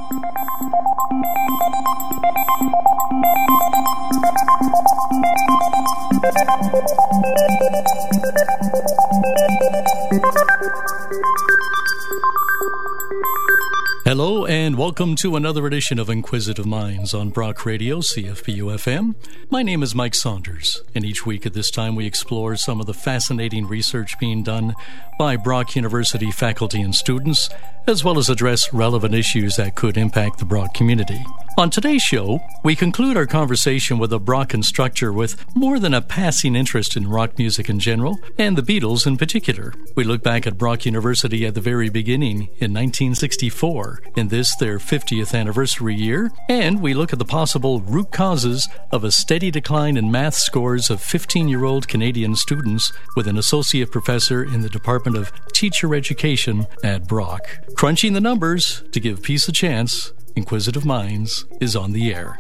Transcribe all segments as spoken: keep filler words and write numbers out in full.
Hello and welcome to another edition of Inquisitive Minds on Brock Radio, C F P U F M. My name is Mike Saunders, and each week at this time we explore some of the fascinating research being done by Brock University faculty and students, as well as address relevant issues that could impact the Brock community. On today's show, we conclude our conversation with a Brock instructor with more than a passing interest in rock music in general, and the Beatles in particular. We look back at Brock University at the very beginning in nineteen sixty-four, in this their fiftieth anniversary year, and we look at the possible root causes of a steady decline in math scores of fifteen-year-old Canadian students with an associate professor in the Department of Teacher Education at Brock. Crunching the numbers to give peace a chance, Inquisitive Minds is on the air.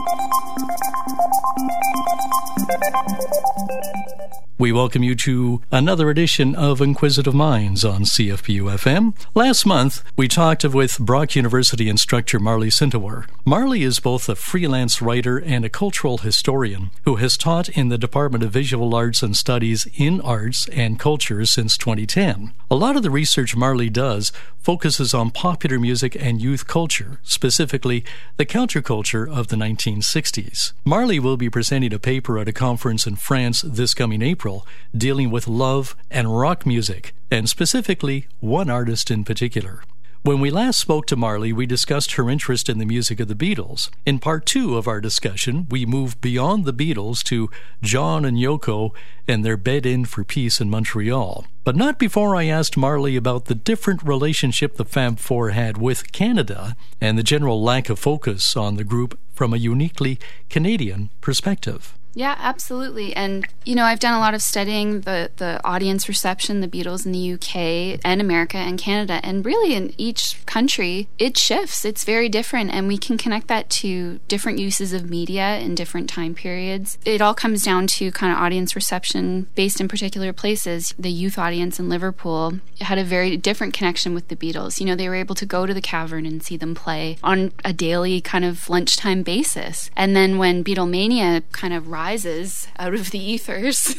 We welcome you to another edition of Inquisitive Minds on C F P U F M. Last month, we talked with Brock University instructor Marley Sintawar. Marley is both a freelance writer and a cultural historian who has taught in the Department of Visual Arts and Studies in Arts and Culture since twenty ten. A lot of the research Marley does focuses on popular music and youth culture, specifically the counterculture of the nineteen sixties. Marley will be presenting a paper at a conference in France this coming April dealing with love and rock music, and specifically one artist in particular. When we last spoke to Marley, we discussed her interest in the music of the Beatles. In part two of our discussion, we moved beyond the Beatles to John and Yoko and their bed-in for peace in Montreal. But not before I asked Marley about the different relationship the Fab Four had with Canada and the general lack of focus on the group from a uniquely Canadian perspective. Yeah, absolutely. And, you know, I've done a lot of studying the, the audience reception, the Beatles in the U K and America and Canada. And really in each country, it shifts. It's very different. And we can connect that to different uses of media in different time periods. It all comes down to kind of audience reception based in particular places. The youth audience in Liverpool had a very different connection with the Beatles. You know, they were able to go to the Cavern and see them play on a daily kind of lunchtime basis. And then when Beatlemania kind of rises out of the ethers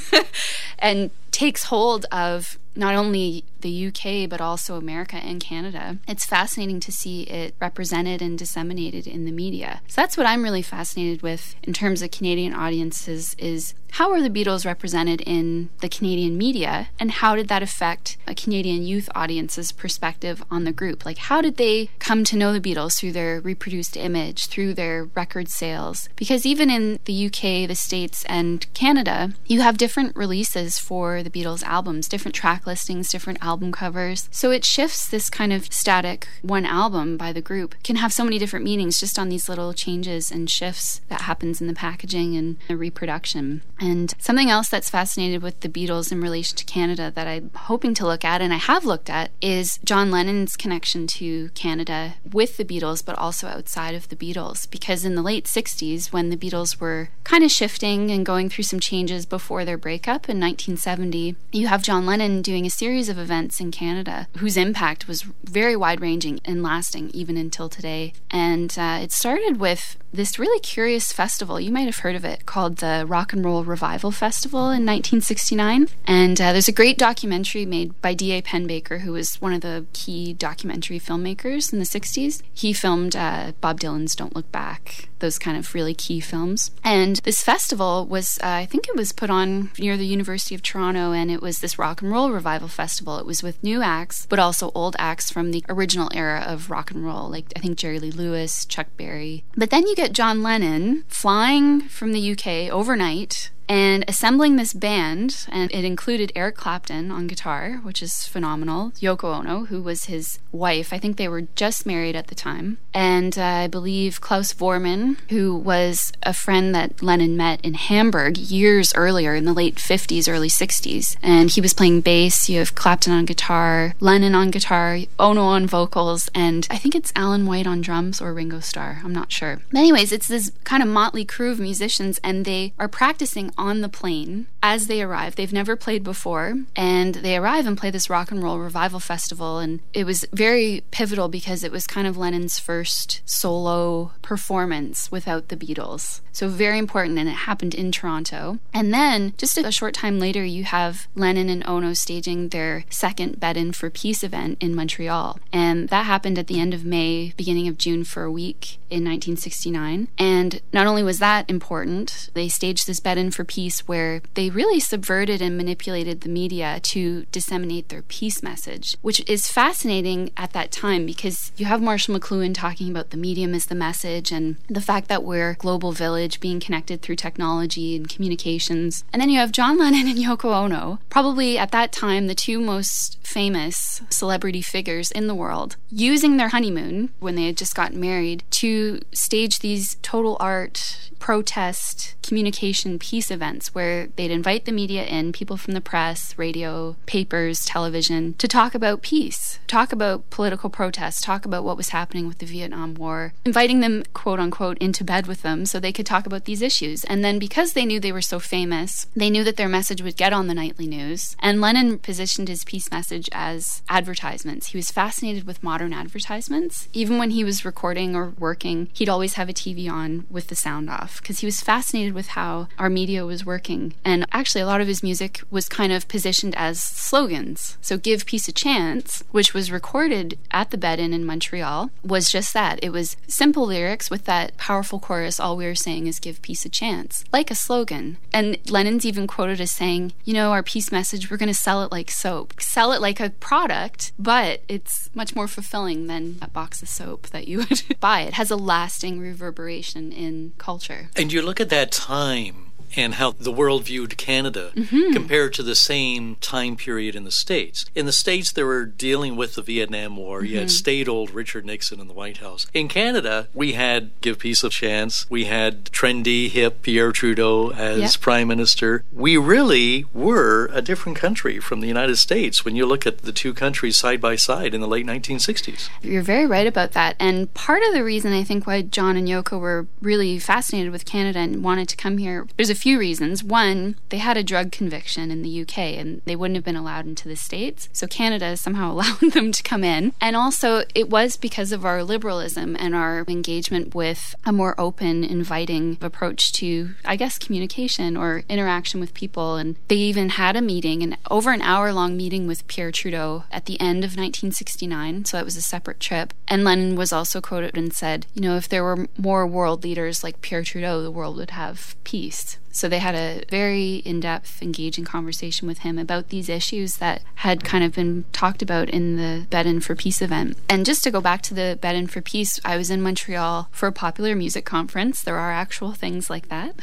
and takes hold of not only the U K, but also America and Canada, it's fascinating to see it represented and disseminated in the media. So that's what I'm really fascinated with in terms of Canadian audiences is how are the Beatles represented in the Canadian media, and how did that affect a Canadian youth audience's perspective on the group? Like, how did they come to know the Beatles through their reproduced image, through their record sales? Because even in the U K, the States, and Canada, you have different releases for the Beatles albums, different track listings, different album covers. So it shifts. This kind of static one album by the group can have so many different meanings just on these little changes and shifts that happens in the packaging and the reproduction. And something else that's fascinated with the Beatles in relation to Canada that I'm hoping to look at, and I have looked at, is John Lennon's connection to Canada with the Beatles, but also outside of the Beatles. Because in the late sixties, when the Beatles were kind of shifting and going through some changes before their breakup in nineteen seventy, you have John Lennon doing a series of events in Canada whose impact was very wide-ranging and lasting even until today. And uh, it started with this really curious festival. You might have heard of it, called the Rock and Roll Revival Festival in nineteen sixty-nine. And uh, there's a great documentary made by D A Penbaker, who was one of the key documentary filmmakers in the sixties. He filmed uh, Bob Dylan's Don't Look Back, those kind of really key films. And this festival was, uh, I think it was put on near the University of Toronto, and it was this Rock and Roll Revival Festival. It was with new acts, but also old acts from the original era of rock and roll, like I think Jerry Lee Lewis, Chuck Berry. But then you get John Lennon flying from the U K overnight and assembling this band, and it included Eric Clapton on guitar, which is phenomenal, Yoko Ono, who was his wife. I think they were just married at the time, and uh, I believe Klaus Vormann, who was a friend that Lennon met in Hamburg years earlier in the late fifties, early sixties, and he was playing bass. You have Clapton on guitar, Lennon on guitar, Ono on vocals, and I think it's Alan White on drums or Ringo Starr, I'm not sure. But anyways, it's this kind of motley crew of musicians, and they are practicing on the plane as they arrive. They've never played before, and they arrive and play this rock and roll revival festival, and it was very pivotal because it was kind of Lennon's first solo performance without the Beatles. So very important, and it happened in Toronto. And then, just a short time later, you have Lennon and Ono staging their second Bed-In for Peace event in Montreal. And that happened at the end of May, beginning of June for a week in nineteen sixty-nine. And not only was that important, they staged this Bed-In for Peace where they really subverted and manipulated the media to disseminate their peace message, which is fascinating at that time because you have Marshall McLuhan talking about the medium as the message and the fact that we're a global village being connected through technology and communications. And then you have John Lennon and Yoko Ono, probably at that time the two most famous celebrity figures in the world, using their honeymoon when they had just gotten married to stage these total art, protest, communication, peace events where they'd invite the media in, people from the press, radio, papers, television, to talk about peace, talk about political protests, talk about what was happening with the Vietnam War, inviting them, quote unquote, into bed with them so they could talk about these issues. And then because they knew they were so famous, they knew that their message would get on the nightly news. And Lennon positioned his peace message as advertisements. He was fascinated with modern advertisements. Even when he was recording or working, he'd always have a T V on with the sound off because he was fascinated with how our media was working. And actually, a lot of his music was kind of positioned as slogans. So Give Peace a Chance, which was recorded at the Bed-In in Montreal, was just that. It was simple lyrics with that powerful chorus, all we were saying is give peace a chance, like a slogan. And Lennon's even quoted as saying, you know, our peace message, we're going to sell it like soap. Sell it like a product, but it's much more fulfilling than a box of soap that you would buy. It has a lasting reverberation in culture. And you look at that time and how the world viewed Canada mm-hmm. compared to the same time period in the States. In the States, they were dealing with the Vietnam War. Mm-hmm. You had staid old Richard Nixon in the White House. In Canada, we had Give Peace a Chance. We had trendy, hip Pierre Trudeau as yep. Prime Minister. We really were a different country from the United States when you look at the two countries side by side in the late nineteen sixties. You're very right about that. And part of the reason I think why John and Yoko were really fascinated with Canada and wanted to come here, there's a few reasons. One, they had a drug conviction in the U K and they wouldn't have been allowed into the States. So Canada somehow allowed them to come in. And also it was because of our liberalism and our engagement with a more open, inviting approach to, I guess, communication or interaction with people. And they even had a meeting, an over an hour long meeting with Pierre Trudeau at the end of nineteen sixty-nine. So that was a separate trip. And Lennon was also quoted and said, you know, if there were more world leaders like Pierre Trudeau, the world would have peace. So they had a very in-depth, engaging conversation with him about these issues that had kind of been talked about in the Bed-In for Peace event. And just to go back to the Bed-In for Peace, I was in Montreal for a popular music conference. There are actual things like that.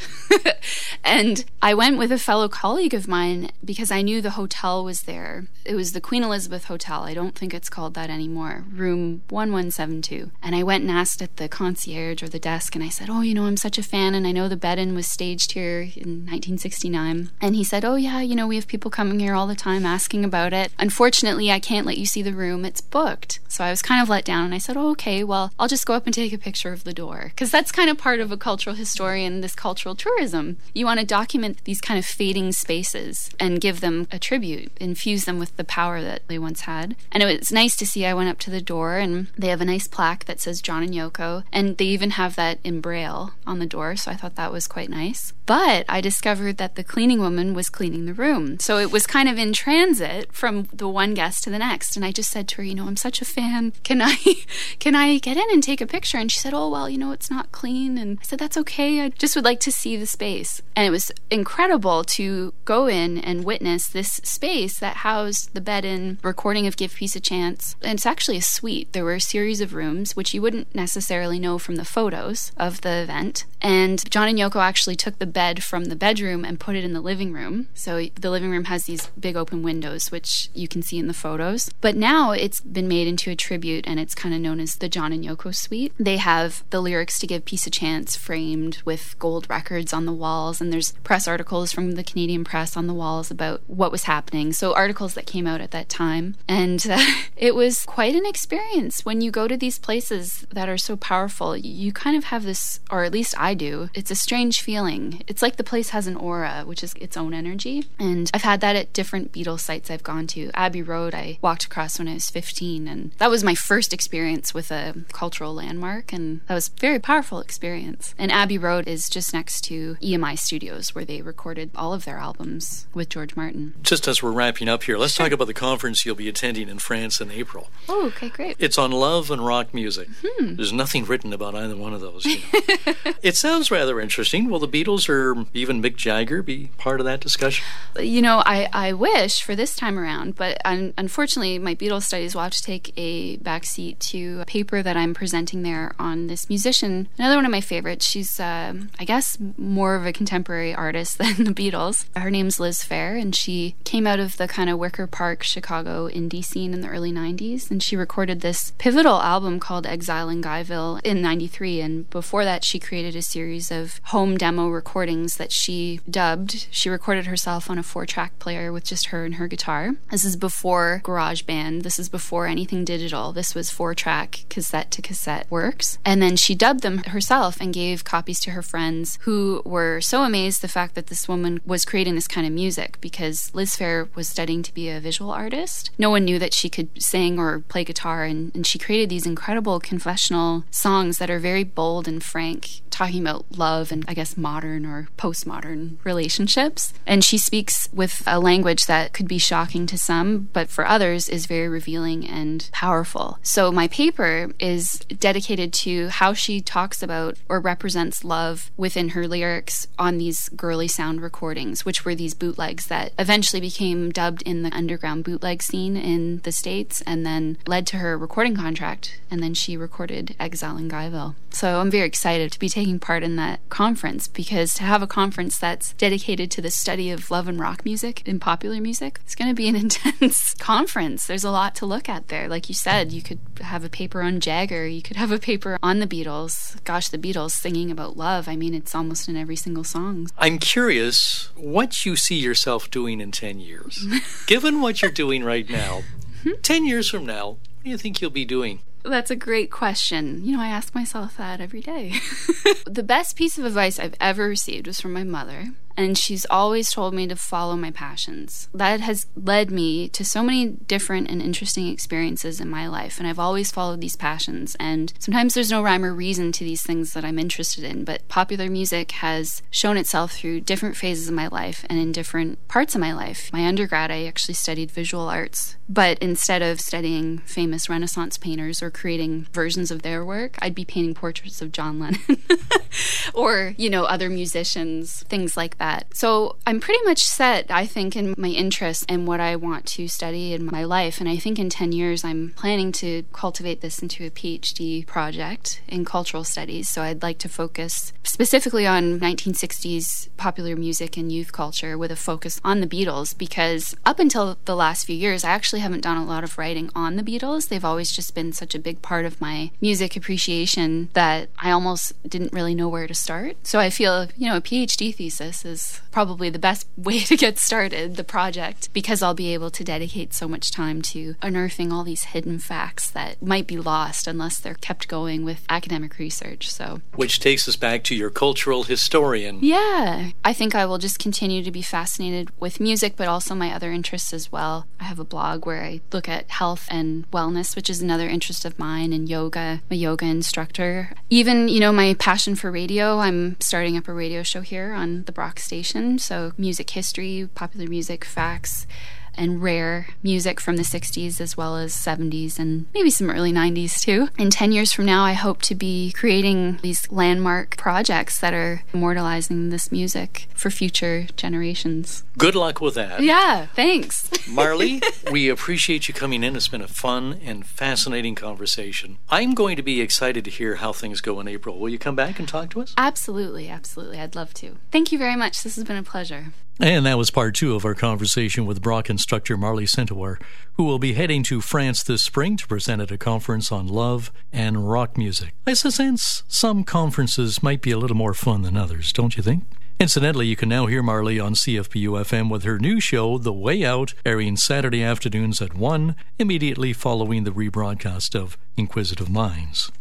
And I went with a fellow colleague of mine because I knew the hotel was there. It was the Queen Elizabeth Hotel. I don't think it's called that anymore. Room one one seven two. And I went and asked at the concierge or the desk, and I said, oh, you know, I'm such a fan, and I know the Bed-In was staged here in nineteen sixty-nine. And he said, oh yeah, you know, we have people coming here all the time asking about it. Unfortunately, I can't let you see the room. It's booked. So I was kind of let down, and I said, oh, okay, well, I'll just go up and take a picture of the door. Because that's kind of part of a cultural historian, this cultural tourism. You want to document these kind of fading spaces and give them a tribute, infuse them with the power that they once had. And it was nice to see. I went up to the door, and they have a nice plaque that says John and Yoko, and they even have that in Braille on the door, so I thought that was quite nice. But I discovered that the cleaning woman was cleaning the room. So it was kind of in transit from the one guest to the next. And I just said to her, you know, I'm such a fan. Can I can I get in and take a picture? And she said, oh, well, you know, it's not clean. And I said, that's okay. I just would like to see the space. And it was incredible to go in and witness this space that housed the Bed-In recording of Give Peace a Chance. And it's actually a suite. There were a series of rooms, which you wouldn't necessarily know from the photos of the event. And John and Yoko actually took the bed from the bedroom and put it in the living room. So the living room has these big open windows, which you can see in the photos. But now it's been made into a tribute, and it's kind of known as the John and Yoko Suite. They have the lyrics to Give Peace a Chance framed with gold records on the walls, and there's press articles from the Canadian press on the walls about what was happening. So articles that came out at that time. And uh, it was quite an experience. When you go to these places that are so powerful, you kind of have this, or at least I do, it's a strange feeling. It's like like the place has an aura, which is its own energy. And I've had that at different Beatles sites I've gone to. Abbey Road, I walked across when I was fifteen, and that was my first experience with a cultural landmark, and that was a very powerful experience. And Abbey Road is just next to E M I Studios, where they recorded all of their albums with George Martin. Just as we're wrapping up here, let's sure. talk about the conference you'll be attending in France in April. Oh, okay, great. It's on love and rock music. Hmm. There's nothing written about either one of those. You know. It sounds rather interesting. Will the Beatles or even Mick Jagger be part of that discussion? You know, I, I wish for this time around, but un- unfortunately my Beatles studies will have to take a backseat to a paper that I'm presenting there on this musician, another one of my favorites. She's, uh, I guess, more of a contemporary artist than the Beatles. Her name's Liz Phair, and she came out of the kind of Wicker Park, Chicago indie scene in the early nineties, and she recorded this pivotal album called Exile in Guyville in ninety-three, and before that she created a series of home demo recordings that she dubbed. She recorded herself on a four-track player with just her and her guitar. This is before GarageBand. This is before anything digital. This was four-track cassette-to-cassette works. And then she dubbed them herself and gave copies to her friends, who were so amazed the fact that this woman was creating this kind of music, because Liz Phair was studying to be a visual artist. No one knew that she could sing or play guitar, and, and she created these incredible confessional songs that are very bold and frank, talking about love and, I guess, modern or postmodern relationships. And she speaks with a language that could be shocking to some, but for others is very revealing and powerful. So my paper is dedicated to how she talks about or represents love within her lyrics on these girly sound recordings, which were these bootlegs that eventually became dubbed in the underground bootleg scene in the States, and then led to her recording contract, and then she recorded Exile in Guyville. So I'm very excited to be taking part in that conference, because to have a conference that's dedicated to the study of love and rock music and popular music, it's going to be an intense conference. There's a lot to look at there. Like you said, you could have a paper on Jagger, you could have a paper on the Beatles. Gosh, the Beatles singing about love. I mean, it's almost in every single song. I'm curious what you see yourself doing in ten years. Given what you're doing right now, ten years from now, what do you think you'll be doing? That's a great question. You know, I ask myself that every day. The best piece of advice I've ever received was from my mother, and she's always told me to follow my passions. That has led me to so many different and interesting experiences in my life, and I've always followed these passions. And sometimes there's no rhyme or reason to these things that I'm interested in, but popular music has shown itself through different phases of my life and in different parts of my life. My undergrad, I actually studied visual arts, but instead of studying famous Renaissance painters or creating versions of their work, I'd be painting portraits of John Lennon or, you know, other musicians, things like that. So I'm pretty much set, I think, in my interests and what I want to study in my life. And I think in ten years, I'm planning to cultivate this into a PhD project in cultural studies. So I'd like to focus specifically on nineteen sixties popular music and youth culture with a focus on the Beatles, because up until the last few years, I actually haven't done a lot of writing on the Beatles. They've always just been such a big part of my music appreciation that I almost didn't really know where to start. So I feel, you know, a PhD thesis is probably the best way to get started, the project, because I'll be able to dedicate so much time to unearthing all these hidden facts that might be lost unless they're kept going with academic research. So, which takes us back to your cultural historian. Yeah. I think I will just continue to be fascinated with music, but also my other interests as well. I have a blog where I look at health and wellness, which is another interest of mine, and yoga. I'm a yoga instructor. Even, you know, my passion for radio, I'm starting up a radio show here on the Brock station. So music history, popular music, facts, and rare music from the sixties as well as seventies and maybe some early nineties too. In ten years from now, I hope to be creating these landmark projects that are immortalizing this music for future generations. Good luck with that. Yeah, thanks. Marlee, we appreciate you coming in. It's been a fun and fascinating conversation. I'm going to be excited to hear how things go in April. Will you come back and talk to us? Absolutely, absolutely. I'd love to. Thank you very much. This has been a pleasure. And that was part two of our conversation with Brock instructor Marlee Cintoware, who will be heading to France this spring to present at a conference on love and rock music. I sense some conferences might be a little more fun than others, don't you think? Incidentally, you can now hear Marlee on C F P U F M with her new show, The Way Out, airing Saturday afternoons at one, immediately following the rebroadcast of Inquisitive Minds.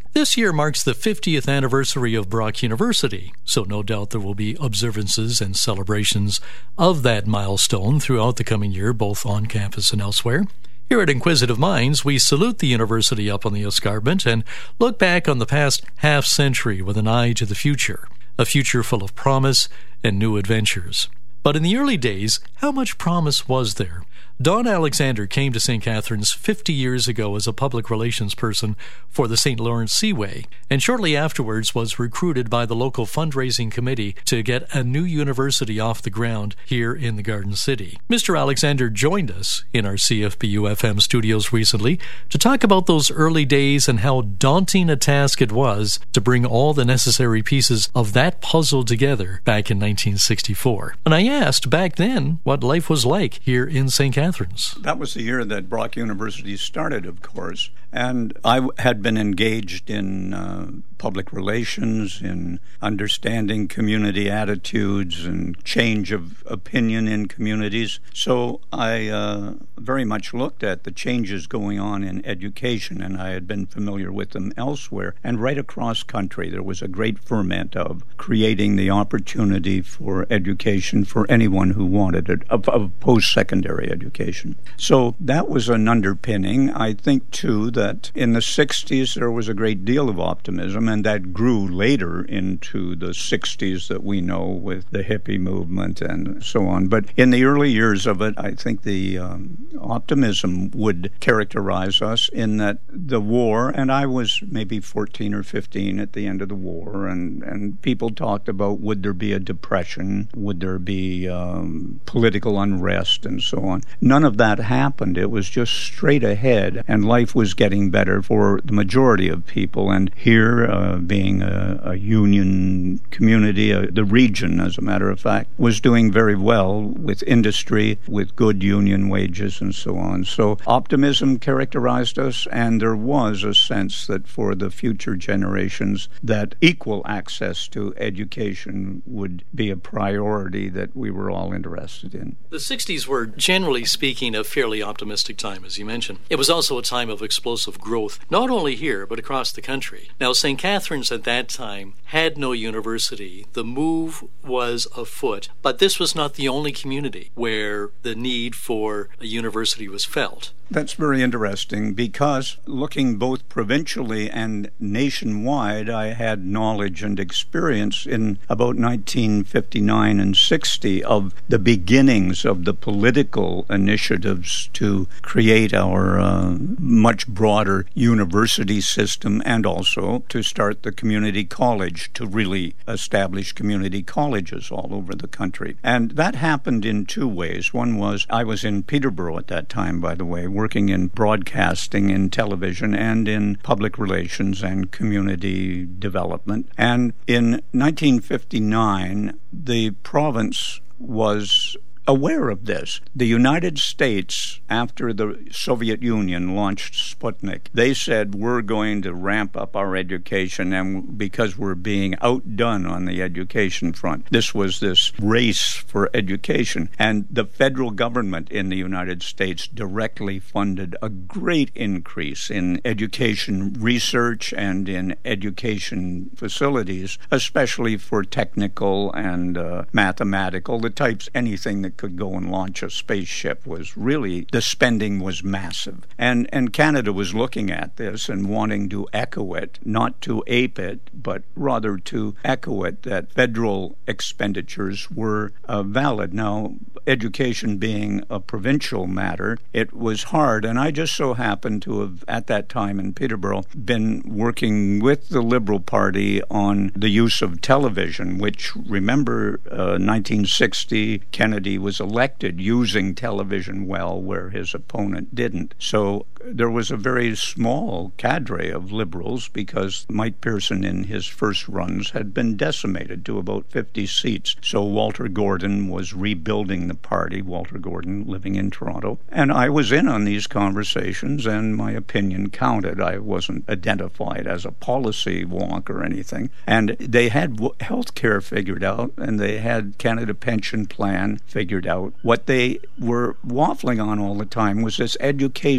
This year marks the fiftieth anniversary of Brock University, so no doubt there will be observances and celebrations of that milestone throughout the coming year, both on campus and elsewhere. Here at Inquisitive Minds, we salute the university up on the escarpment and look back on the past half-century with an eye to the future, a future full of promise and new adventures. But in the early days, how much promise was there? Don Alexander came to Saint Catharines fifty years ago as a public relations person for the Saint Lawrence Seaway, and shortly afterwards was recruited by the local fundraising committee to get a new university off the ground here in the Garden City. Mister Alexander joined us in our C F B U F M studios recently to talk about those early days and how daunting a task it was to bring all the necessary pieces of that puzzle together back in nineteen sixty-four. And I asked back then what life was like here in Saint Catharines. That was the year that Brock University started, of course, and I had been engaged in uh, public relations, in understanding community attitudes and change of opinion in communities. So I uh, very much looked at the changes going on in education, and I had been familiar with them elsewhere. And right across country, there was a great ferment of creating the opportunity for education for anyone who wanted it, of, of post-secondary education. So that was an underpinning. I think, too, that in the sixties there was a great deal of optimism, and that grew later into the sixties that we know with the hippie movement and so on. But in the early years of it, I think the um, optimism would characterize us in that the war, and I was maybe fourteen or fifteen at the end of the war, and, and people talked about would there be a depression, would there be um, political unrest, and so on. None of that happened. It was just straight ahead, and life was getting better for the majority of people. And here, uh, being a, a union community, uh, the region, as a matter of fact, was doing very well with industry, with good union wages, and so on. So optimism characterized us, and there was a sense that for the future generations that equal access to education would be a priority that we were all interested in. The sixties were, generally speaking, a fairly optimistic time, as you mentioned. It was also a time of explosive growth, not only here, but across the country. Now, Saint Catharines at that time had no university. The move was afoot, but this was not the only community where the need for a university was felt. That's very interesting because looking both provincially and nationwide, I had knowledge and experience in about nineteen fifty-nine and sixty of the beginnings of the political initiatives to create our uh, much broader university system, and also to start the community college, to really establish community colleges all over the country. And that happened in two ways. One was, I was in Peterborough at that time, by the way, working in broadcasting, in television, and in public relations and community development. And in nineteen fifty-nine, the province was aware of this. The United States, after the Soviet Union launched Sputnik, they said, we're going to ramp up our education, and because we're being outdone on the education front. This was this race for education, and the federal government in the United States directly funded a great increase in education research and in education facilities, especially for technical and uh, mathematical, the types, anything that could go and launch a spaceship. Was really, the spending was massive. And and Canada was looking at this and wanting to echo it, not to ape it, but rather to echo it, that federal expenditures were uh, valid. Now, education being a provincial matter, it was hard, and I just so happened to have, at that time in Peterborough, been working with the Liberal Party on the use of television, which, remember, uh, nineteen sixty, Kennedy was elected using television well where his opponent didn't. So there was a very small cadre of Liberals because Mike Pearson in his first runs had been decimated to about fifty seats. So Walter Gordon was rebuilding the party, Walter Gordon living in Toronto. And I was in on these conversations, and my opinion counted. I wasn't identified as a policy wonk or anything. And they had health care figured out, and they had Canada Pension Plan figured out. What they were waffling on all the time was this education. What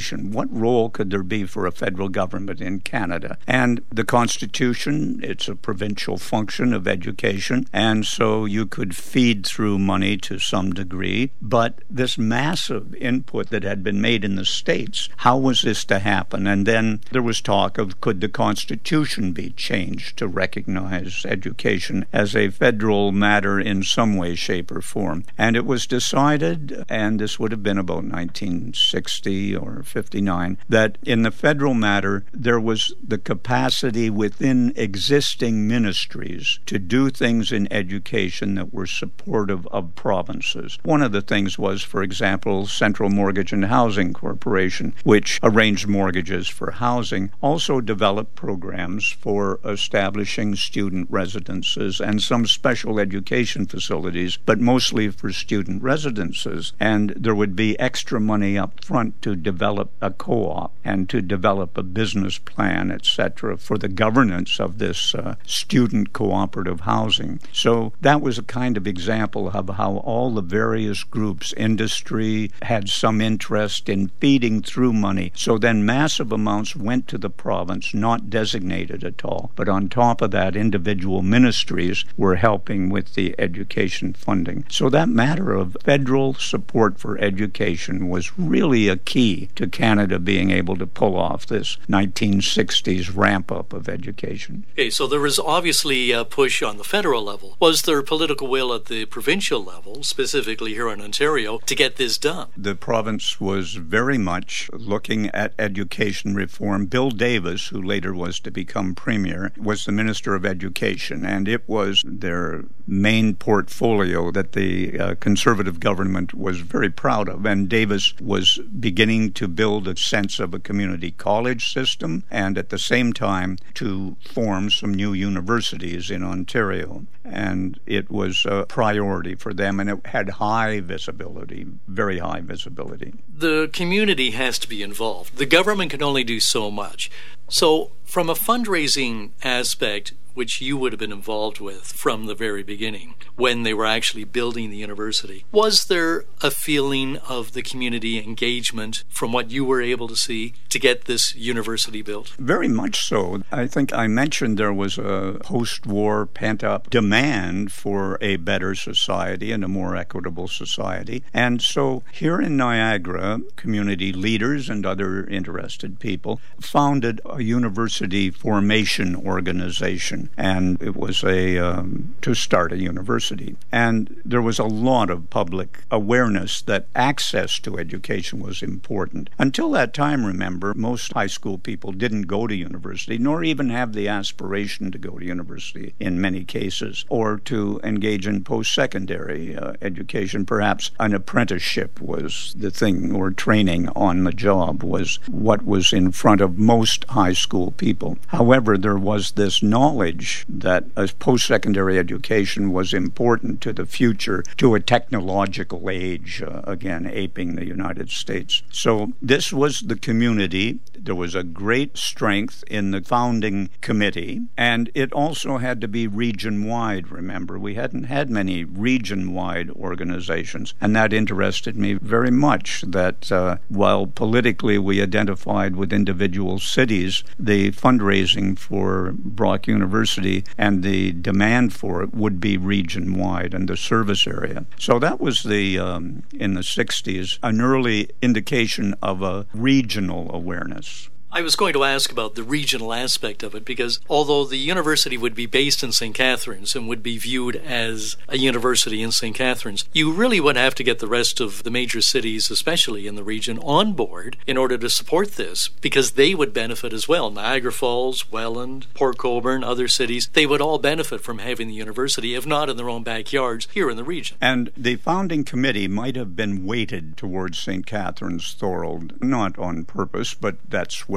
what role could there be for a federal government in Canada? And the Constitution, it's a provincial function of education, and so you could feed through money to some degree. But this massive input that had been made in the states, how was this to happen? And then there was talk of, could the Constitution be changed to recognize education as a federal matter in some way, shape, or form? And it was decided, and this would have been about nineteen sixty or fifty-nine, that in the federal matter, there was the capacity within existing ministries to do things in education that were supportive of provinces. One of the things was, for example, Central Mortgage and Housing Corporation, which arranged mortgages for housing, also developed programs for establishing student residences and some special education facilities, but mostly for student residences. And there would be extra money up front to develop a co-op and to develop a business plan, et cetera, for the governance of this uh, student cooperative housing. So that was a kind of example of how all the various groups, industry, had some interest in feeding through money. So then massive amounts went to the province, not designated at all. But on top of that, individual ministries were helping with the education funding. So that matter of federal support for education was really a key to Canada being able to pull off this nineteen sixties ramp-up of education. Okay, so there was obviously a push on the federal level. Was there political will at the provincial level, specifically here in Ontario, to get this done? The province was very much looking at education reform. Bill Davis, who later was to become premier, was the Minister of Education, and it was their main portfolio that the uh, Conservative government was very proud of. And Davis was beginning to build a sense of a community college system and at the same time to form some new universities in Ontario. And it was a priority for them, and it had high visibility, very high visibility. The community has to be involved. The government can only do so much. So from a fundraising aspect, which you would have been involved with from the very beginning, when they were actually building the university, was there a feeling of the community engagement from what you were able to see to get this university built? Very much so. I think I mentioned there was a post-war pent-up demand for a better society and a more equitable society. And so here in Niagara, community leaders and other interested people founded a university formation organization. And it was a um, to start a university. And there was a lot of public awareness that access to education was important. Until that time, remember, most high school people didn't go to university, nor even have the aspiration to go to university in many cases, or to engage in post-secondary uh, education. Perhaps an apprenticeship was the thing, or training on the job was what was in front of most high school people. However, there was this knowledge that a post-secondary education was important to the future, to a technological age, uh, again, aping the United States. So this was the community. There was a great strength in the founding committee, and it also had to be region-wide, remember. We hadn't had many region-wide organizations, and that interested me very much, that uh, while politically we identified with individual cities, the fundraising for Brock University and the demand for it would be region-wide and the service area. So that was the, um, in the sixties, an early indication of a regional awareness. I was going to ask about the regional aspect of it, because although the university would be based in Saint Catharines and would be viewed as a university in Saint Catharines, you really would have to get the rest of the major cities, especially in the region, on board in order to support this, because they would benefit as well. Niagara Falls, Welland, Port Colborne, other cities, they would all benefit from having the university, if not in their own backyards, here in the region. And the founding committee might have been weighted towards Saint Catharines, Thorold, not on purpose, but that's where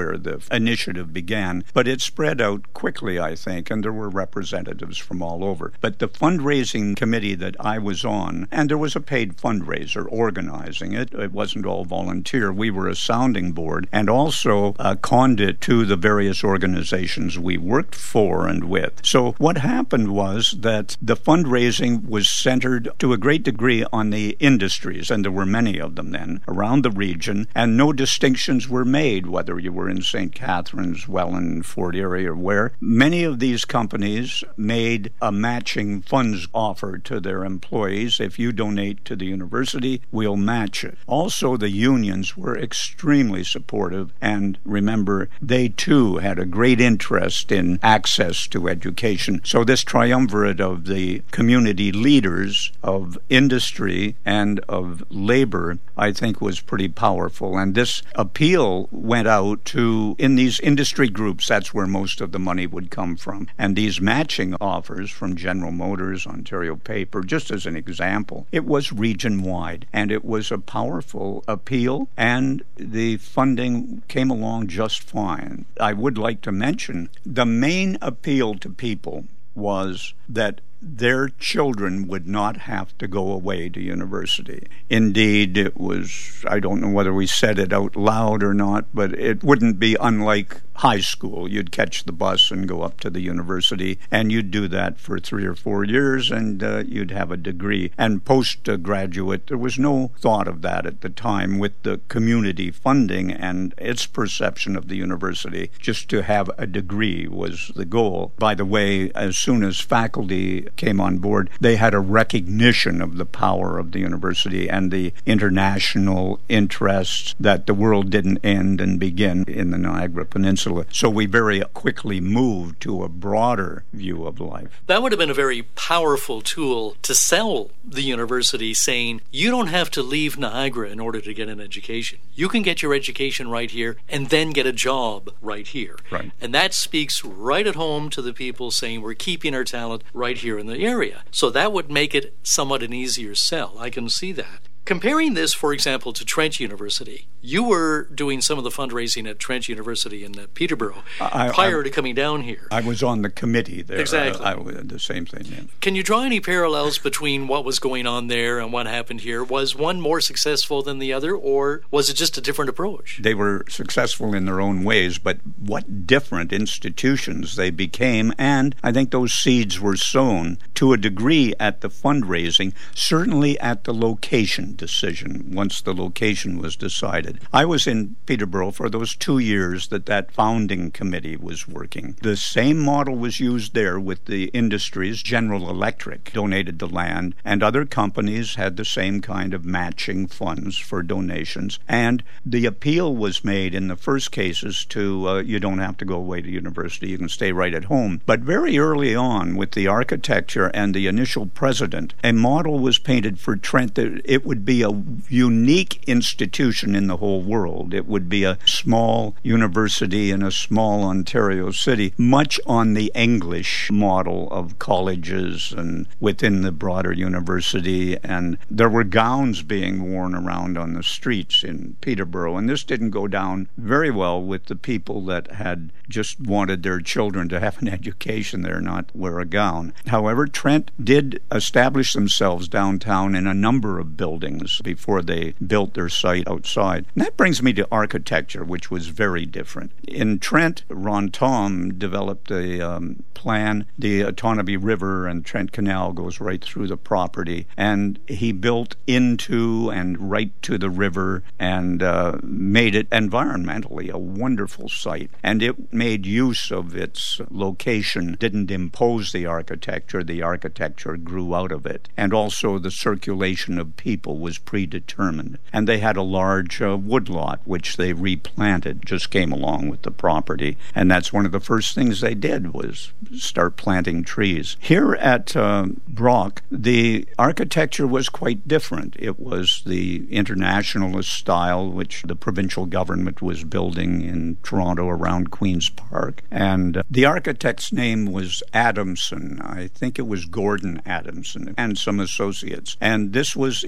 where the initiative began, but it spread out quickly, I think, and there were representatives from all over. But the fundraising committee that I was on, and there was a paid fundraiser organizing it, it wasn't all volunteer. We were a sounding board and also a conduit to the various organizations we worked for and with. So what happened was that the fundraising was centered to a great degree on the industries, and there were many of them then, around the region, and no distinctions were made, whether you were in Saint Catharines, Welland, Fort Erie, or where. Many of these companies made a matching funds offer to their employees. If you donate to the university, we'll match it. Also, the unions were extremely supportive, and remember, they too had a great interest in access to education. So this triumvirate of the community leaders, of industry, and of labor, I think was pretty powerful. And this appeal went out to, in these industry groups, that's where most of the money would come from. And these matching offers from General Motors, Ontario Paper, just as an example, it was region-wide. And it was a powerful appeal, and the funding came along just fine. I would like to mention the main appeal to people was that their children would not have to go away to university. Indeed, it was, I don't know whether we said it out loud or not, but it wouldn't be unlike high school. You'd catch the bus and go up to the university, and you'd do that for three or four years, and uh, you'd have a degree. And postgraduate, there was no thought of that at the time with the community funding and its perception of the university. Just to have a degree was the goal. By the way, as soon as faculty came on board, they had a recognition of the power of the university and the international interests, that the world didn't end and begin in the Niagara Peninsula. So we very quickly moved to a broader view of life. That would have been a very powerful tool to sell the university, saying, you don't have to leave Niagara in order to get an education. You can get your education right here and then get a job right here. Right. And that speaks right at home to the people, saying we're keeping our talent right here in the area. So that would make it somewhat an easier sell. I can see that. Comparing this, for example, to Trent University, you were doing some of the fundraising at Trent University in uh, Peterborough I, prior I, to coming down here. I was on the committee there. Exactly. I, I, the same thing, yeah. Can you draw any parallels between what was going on there and what happened here? Was one more successful than the other, or was it just a different approach? They were successful in their own ways, but what different institutions they became, and I think those seeds were sown to a degree at the fundraising, certainly at the location decision, once the location was decided. I was in Peterborough for those two years that that founding committee was working. The same model was used there with the industries. General Electric donated the land, and other companies had the same kind of matching funds for donations. And the appeal was made in the first cases to, uh, you don't have to go away to university, you can stay right at home. But very early on, with the architecture and the initial president, a model was painted for Trent that it would be a unique institution in the whole world. It would be a small university in a small Ontario city, much on the English model of colleges and within the broader university. And there were gowns being worn around on the streets in Peterborough. And this didn't go down very well with the people that had just wanted their children to have an education there, not wear a gown. However, Trent did establish themselves downtown in a number of buildings before they built their site outside. And that brings me to architecture, which was very different. In Trent, Ron Tom developed a um, plan. The Otonabee River and Trent Canal goes right through the property, and he built into and right to the river and uh, made it environmentally a wonderful site. And it made use of its location, didn't impose the architecture. The architecture grew out of it. And also the circulation of people was predetermined. And they had a large uh, woodlot, which they replanted, just came along with the property. And that's one of the first things they did, was start planting trees. Here at uh, Brock, the architecture was quite different. It was the internationalist style, which the provincial government was building in Toronto around Queen's Park. And uh, the architect's name was Adamson. I think it was Gordon Adamson and some associates. And this was in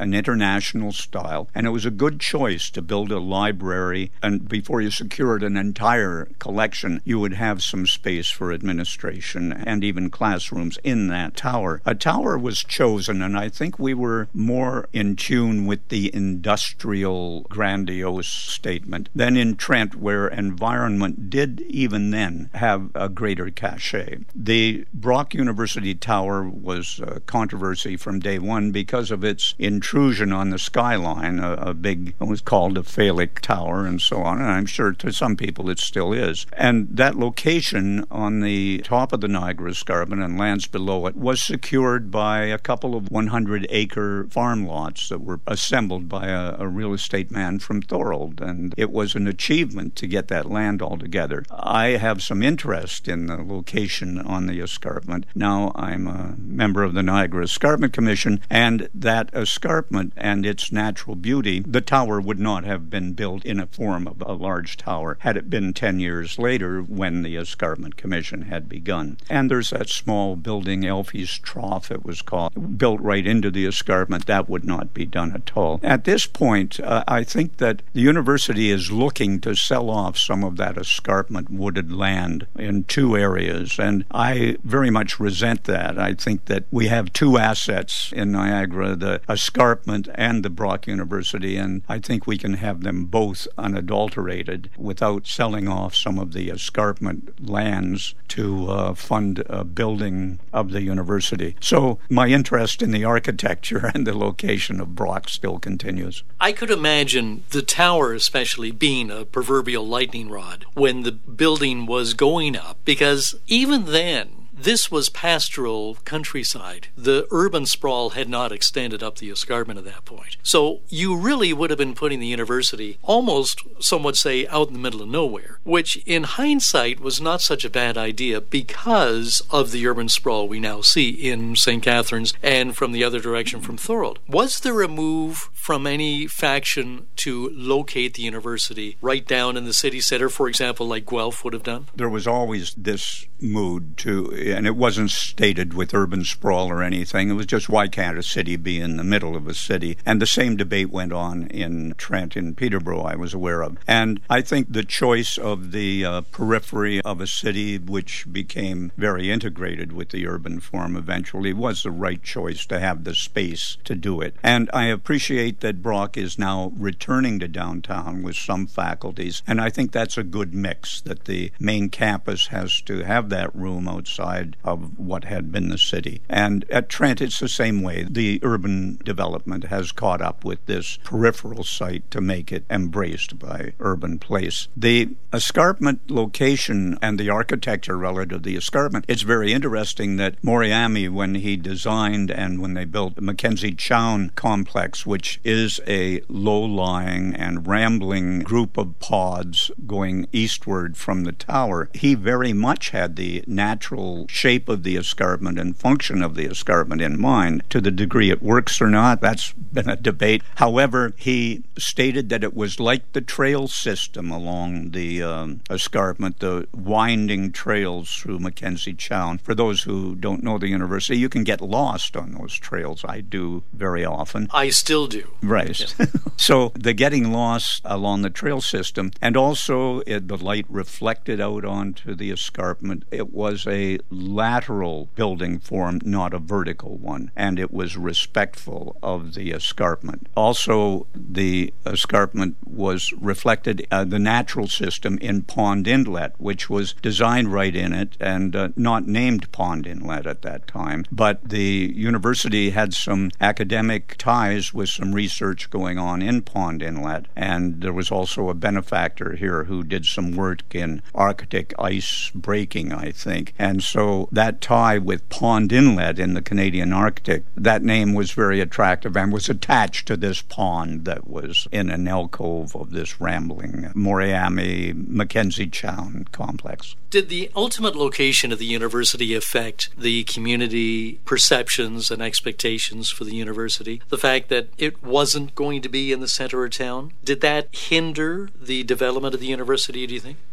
an international style, and it was a good choice to build a library, and before you secured an entire collection, you would have some space for administration and even classrooms in that tower. A tower was chosen, and I think we were more in tune with the industrial grandiose statement than in Trent, where environment did even then have a greater cachet. The Brock University Tower was a controversy from day one because of its intrusion on the skyline, a, a big, it was called a phallic tower and so on, and I'm sure to some people it still is. And that location on the top of the Niagara Escarpment and lands below it was secured by a couple of hundred acre farm lots that were assembled by a, a real estate man from Thorold, and it was an achievement to get that land all together. I have some interest in the location on the escarpment. Now I'm a member of the Niagara Escarpment Commission, and that escarpment and its natural beauty, the tower would not have been built in a form of a large tower had it been ten years later when the Escarpment Commission had begun. And there's that small building, Elfie's Trough it was called, built right into the escarpment. That would not be done at all. At this point, uh, I think that the university is looking to sell off some of that escarpment wooded land in two areas, and I very much resent that. I think that we have two assets in Niagara, the escarpment and the Brock University, and I think we can have them both unadulterated without selling off some of the escarpment lands to uh, fund a building of the university. So my interest in the architecture and the location of Brock still continues. I could imagine the tower especially being a proverbial lightning rod when the building was going up, because even then, this was pastoral countryside. The urban sprawl had not extended up the escarpment at that point. So you really would have been putting the university almost, some would say, out in the middle of nowhere, which in hindsight was not such a bad idea because of the urban sprawl we now see in Saint Catharines and from the other direction from Thorold. Was there a move from any faction to locate the university right down in the city center, for example, like Guelph would have done? There was always this mood to, and it wasn't stated with urban sprawl or anything. It was just, why can't a city be in the middle of a city? And the same debate went on in Trent, in Peterborough, I was aware of. And I think the choice of the uh, periphery of a city, which became very integrated with the urban form eventually, was the right choice to have the space to do it. And I appreciate that Brock is now returning to downtown with some faculties, and I think that's a good mix, that the main campus has to have that room outside of what had been the city. And at Trent, it's the same way. The urban development has caught up with this peripheral site to make it embraced by urban place. The escarpment location and the architecture relative to the escarpment, it's very interesting that Moriami, when he designed and when they built the Mackenzie Chown complex, which is a low-lying and rambling group of pods going eastward from the tower, he very much had the natural shape of the escarpment and function of the escarpment in mind. To the degree it works or not, that's been a debate. However, he stated that it was like the trail system along the um, escarpment, the winding trails through Mackenzie Chown. For those who don't know the university, you can get lost on those trails. I do very often. I still do. Right. Yeah. So the getting lost along the trail system, and also it, the light reflected out onto the escarpment, it was a lateral building form, not a vertical one, and it was respectful of the escarpment. Also, the escarpment was reflected, uh, the natural system, in Pond Inlet, which was designed right in it and uh, not named Pond Inlet at that time. But the university had some academic ties with some research going on in Pond Inlet, and there was also a benefactor here who did some work in Arctic ice breaking, I think. And so that tie with Pond Inlet in the Canadian Arctic, that name was very attractive and was attached to this pond that was in an alcove of this rambling Moriami Mackenzie Chown complex. Did the ultimate location of the university affect the community perceptions and expectations for the university? The fact that it wasn't going to be in the center of town, did that hinder the development of the university, do you think?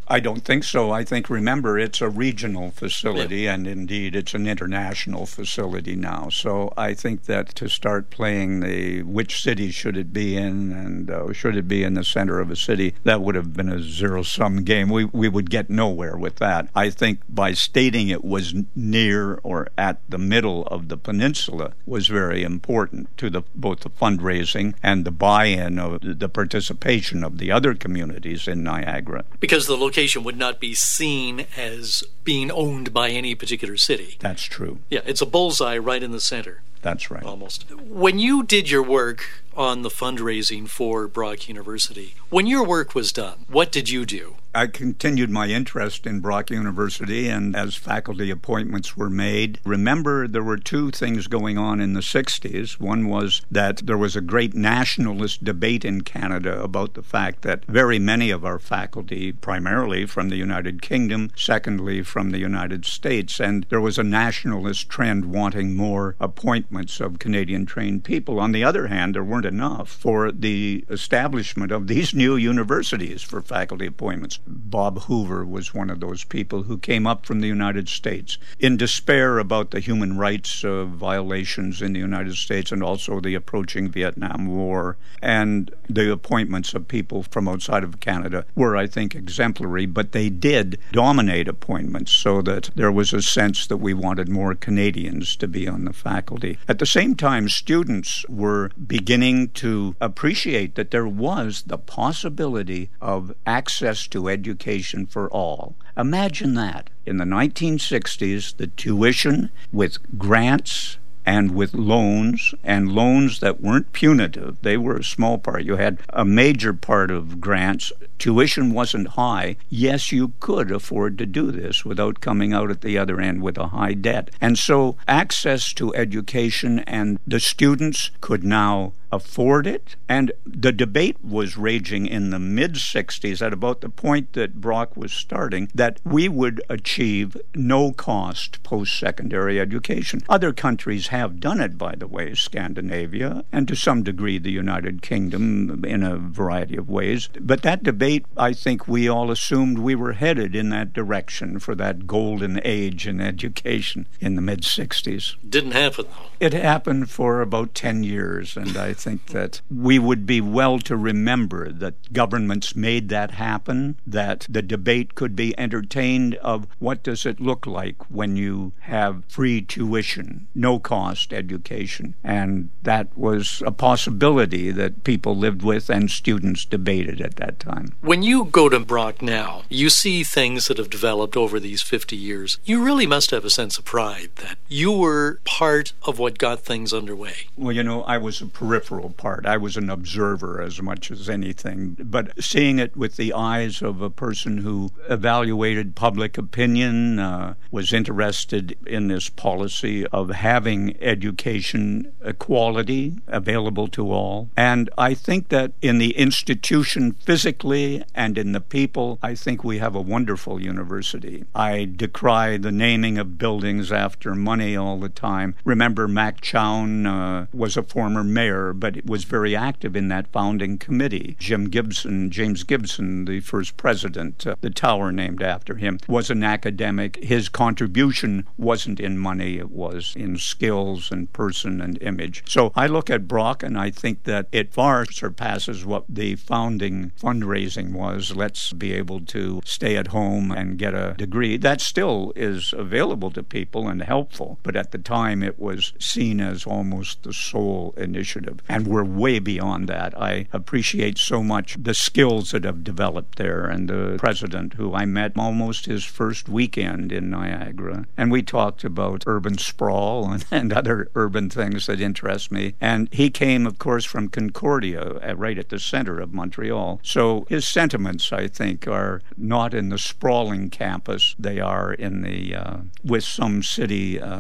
I don't think so. I think, remember, it's a regional facility, yeah. and indeed it's an international facility now. So I think that to start playing the which city should it be in and uh, should it be in the center of a city, that would have been a zero-sum game. We, we would get nowhere with that. I think by stating it was near or at the middle of the peninsula was very important to the both the fundraising and the buy-in of the participation of the other communities in Niagara. Because the location would not be seen as being owned by any particular city. That's true. Yeah, it's a bullseye right in the center. That's right. Almost. When you did your work on the fundraising for Brock University, when your work was done, what did you do? I continued my interest in Brock University, and as faculty appointments were made, remember there were two things going on in the sixties. One was that there was a great nationalist debate in Canada about the fact that very many of our faculty, primarily from the United Kingdom, secondly from the United States, and there was a nationalist trend wanting more appointments of Canadian-trained people. On the other hand, there weren't enough for the establishment of these new universities for faculty appointments. Bob Hoover was one of those people who came up from the United States in despair about the human rights uh, violations in the United States and also the approaching Vietnam War. And the appointments of people from outside of Canada were, I think, exemplary, but they did dominate appointments so that there was a sense that we wanted more Canadians to be on the faculty. At the same time, students were beginning to appreciate that there was the possibility of access to education for all. Imagine that. In the nineteen sixties, the tuition with grants and with loans, and loans that weren't punitive. They were a small part. You had a major part of grants. Tuition wasn't high. Yes, you could afford to do this without coming out at the other end with a high debt. And so access to education, and the students could now afford it. And the debate was raging in the mid-sixties at about the point that Brock was starting that we would achieve no-cost post-secondary education. Other countries have done it, by the way, Scandinavia, and to some degree the United Kingdom in a variety of ways. But that debate, I think we all assumed we were headed in that direction for that golden age in education in the mid-sixties. Didn't happen, though. It happened for about ten years, and I think that we would be well to remember that governments made that happen, that the debate could be entertained of what does it look like when you have free tuition, no-cost education. And that was a possibility that people lived with and students debated at that time. When you go to Brock now, you see things that have developed over these fifty years. You really must have a sense of pride that you were part of what got things underway. Well, you know, I was a peripheral part. I was an observer as much as anything. But seeing it with the eyes of a person who evaluated public opinion, uh, was interested in this policy of having education equality available to all. And I think that in the institution physically and in the people, I think we have a wonderful university. I decry the naming of buildings after money all the time. Remember, Mac Chown uh, was a former mayor, but was very active in that founding committee. Jim Gibson, James Gibson, the first president, uh, the tower named after him, was an academic. His contribution wasn't in money, it was in skills and person and image. So I look at Brock and I think that it far surpasses what the founding fundraising was. Let's be able to stay at home and get a degree. That still is available to people and helpful, but at the time it was seen as almost the sole initiative. And we're way beyond that. I appreciate so much the skills that have developed there, and the president, who I met almost his first weekend in Niagara. And we talked about urban sprawl and, and other urban things that interest me. And he came, of course, from Concordia, right at the center of Montreal. So his sentiments, I think, are not in the sprawling campus. They are in the, uh, with some city uh,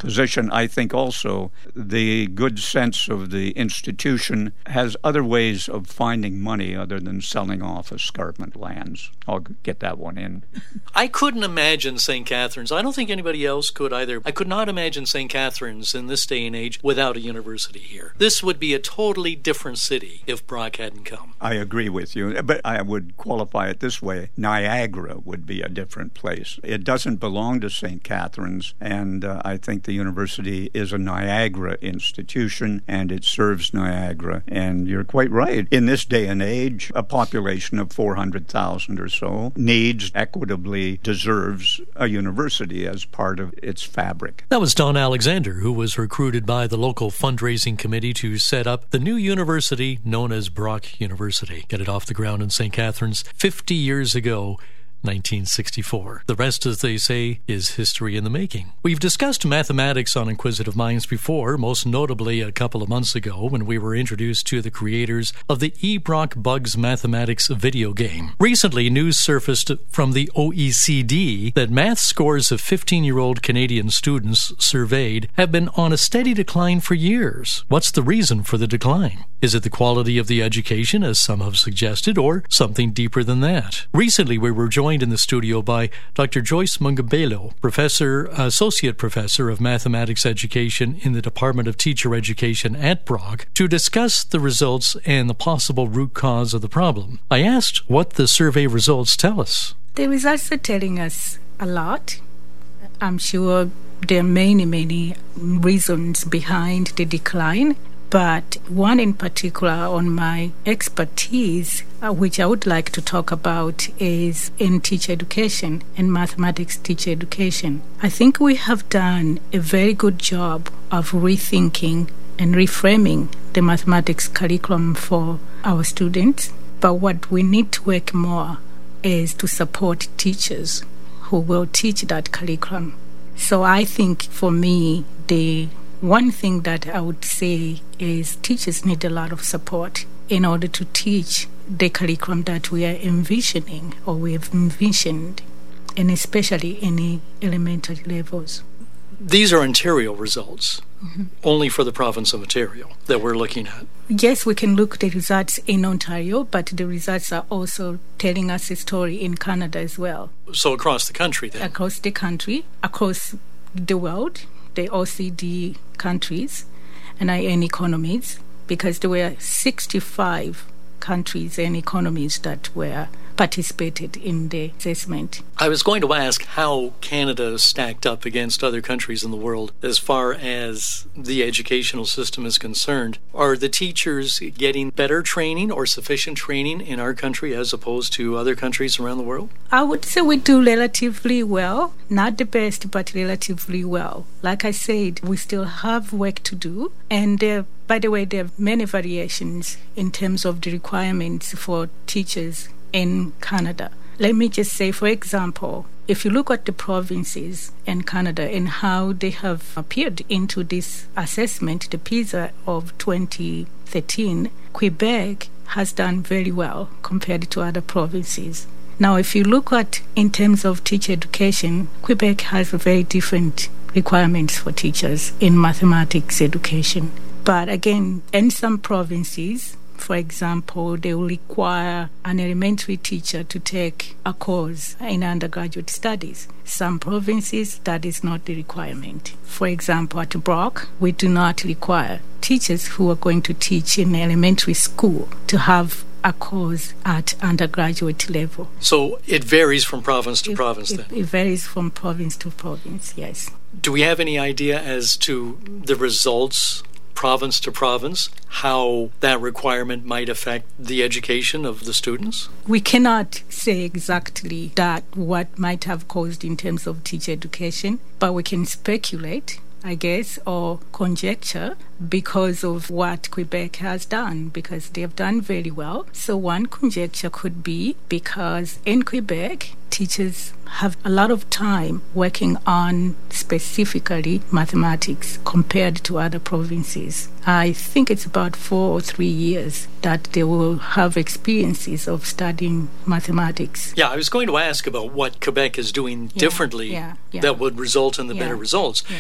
position. I think also the good sense of the institution has other ways of finding money other than selling off escarpment lands. I'll get that one in. I couldn't imagine Saint Catharines. I don't think anybody else could either. I could not imagine Saint Catharines in this day and age without a university here. This would be a totally different city if Brock hadn't come. I agree with you, but I would qualify it this way. Niagara would be a different place. It doesn't belong to Saint Catharines, and uh, I think the university is a Niagara institution, and it serves Niagara. And you're quite right. In this day and age, a population of four hundred thousand or so needs, equitably deserves a university as part of its fabric. That was Don Alexander, who was recruited by the local fundraising committee to set up the new university known as Brock University. Get it off the ground in Saint Catharines fifty years ago, nineteen sixty-four. The rest, as they say, is history in the making. We've discussed mathematics on Inquisitive Minds before, most notably a couple of months ago when we were introduced to the creators of the E. Brock Bugs Mathematics video game. Recently, news surfaced from the O E C D that math scores of fifteen-year-old Canadian students surveyed have been on a steady decline for years. What's the reason for the decline? Is it the quality of the education, as some have suggested, or something deeper than that? Recently, we were joined in the studio by Doctor Joyce Mungabelo, Professor, Associate Professor of Mathematics Education in the Department of Teacher Education at Brock, to discuss the results and the possible root cause of the problem. I asked what the survey results tell us. The results are telling us a lot. I'm sure there are many, many reasons behind the decline. But one in particular on my expertise, uh, which I would like to talk about, is in teacher education and mathematics teacher education. I think we have done a very good job of rethinking and reframing the mathematics curriculum for our students. But what we need to work more is to support teachers who will teach that curriculum. So I think for me, the one thing that I would say is teachers need a lot of support in order to teach the curriculum that we are envisioning or we have envisioned, and especially in the elementary levels. These are Ontario results, mm-hmm. only for the province of Ontario that we're looking at. Yes, we can look at the results in Ontario, but the results are also telling us a story in Canada as well. So across the country then? Across the country, across the world, the O E C D countries and I N economies, because there were sixty-five countries and economies that were participated in the assessment. I was going to ask how Canada stacked up against other countries in the world as far as the educational system is concerned. Are the teachers getting better training or sufficient training in our country as opposed to other countries around the world? I would say we do relatively well. Not the best, but relatively well. Like I said, we still have work to do. And uh, by the way, there are many variations in terms of the requirements for teachers in Canada. Let me just say, for example, if you look at the provinces in Canada and how they have appeared into this assessment, the PISA of twenty thirteen, Quebec has done very well compared to other provinces. Now, if you look at in terms of teacher education, Quebec has very different requirements for teachers in mathematics education. But again, in some provinces, for example, they will require an elementary teacher to take a course in undergraduate studies. Some provinces, that is not the requirement. For example, at Brock, we do not require teachers who are going to teach in elementary school to have a course at undergraduate level. So it varies from province to it, province it, then? It varies from province to province, yes. Do we have any idea as to the results province to province, how that requirement might affect the education of the students? We cannot say exactly that what might have caused in terms of teacher education, but we can speculate, I guess, or conjecture because of what Quebec has done, because they have done very well. So one conjecture could be because in Quebec, teachers have a lot of time working on specifically mathematics compared to other provinces. I think it's about four or three years that they will have experiences of studying mathematics. Yeah, I was going to ask about what Quebec is doing yeah, differently yeah, yeah. that would result in the yeah, better results. Yeah.